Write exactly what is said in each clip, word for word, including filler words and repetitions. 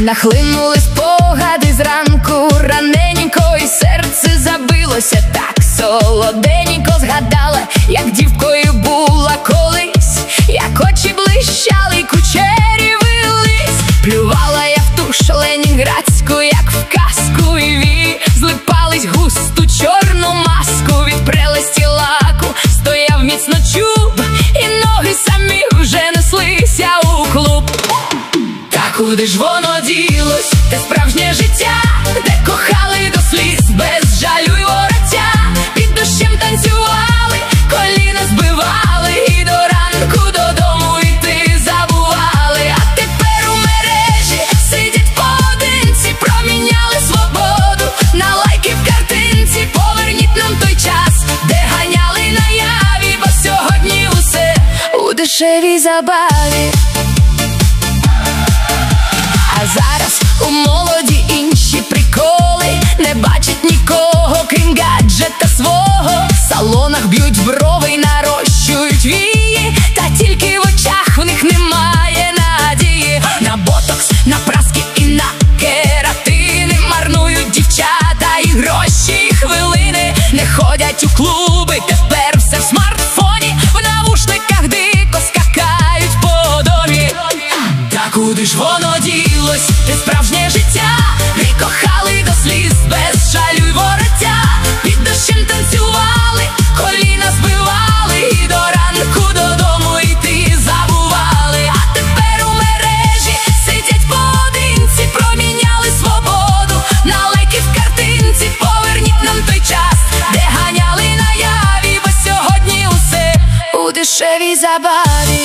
Нахлинули спогади зранку, раненько, і серце забилося так солоденько. Згадала, як дівкою була колись, як очі блищали й кучері вились. Плювала я в туш ленінградську, як в казку, і вії злипались густу чорну маску. Від прелесті лаку стояв міцно чуб, і ноги самі вже неслися у клуб. Та куди ж воно ділось, те справжнє життя, де кохали до сліз без жалю й вороття? Під дощем танцювали, коліна збивали, і до ранку додому йти забували. А тепер у мережі сидять поодинці, проміняли свободу на лайки в картинці. Поверніть нам той час, де ганяли наяві, бо сьогодні усе у дешевій забаві. А зараз у молоді інші приколи, не бачать нікого, крім гаджета свого. В салонах б'ють брови й нарощують вії, та тільки в очах в них немає надії. На ботокс, на праски і на кератини марнують дівчата і гроші, і хвилини. Не ходять у клуби, тепер все в смартфоні, в навушниках дико скакають по домі. Та куди ж воно ділось, те справжнє життя, ми кохали до сліз без жалю й вороття? Під дощем танцювали, коліна збивали, і до ранку додому йти забували. А тепер у мережі сидять поодинці, проміняли свободу на лайки в картинці. Поверніть нам той час, де ганяли наяві, бо сьогодні усе у дешевій забаві.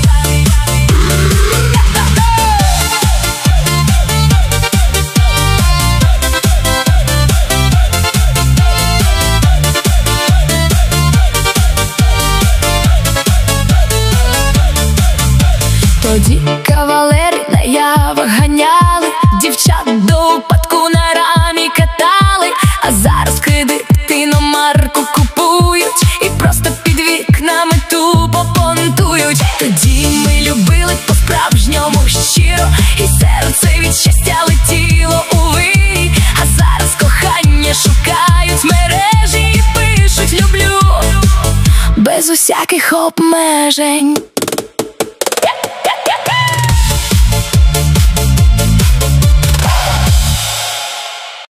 Тоді кавалери наявах ганяли, дівчат до упадку на рамі катали. А зараз кредит іномарку купують, і просто під вікнами тупо понтують. Тоді ми любили по-справжньому щиро, і серце від щастя летіло у вирій. А зараз кохання шукають в мережі і пишуть люблю без усяких обмежень.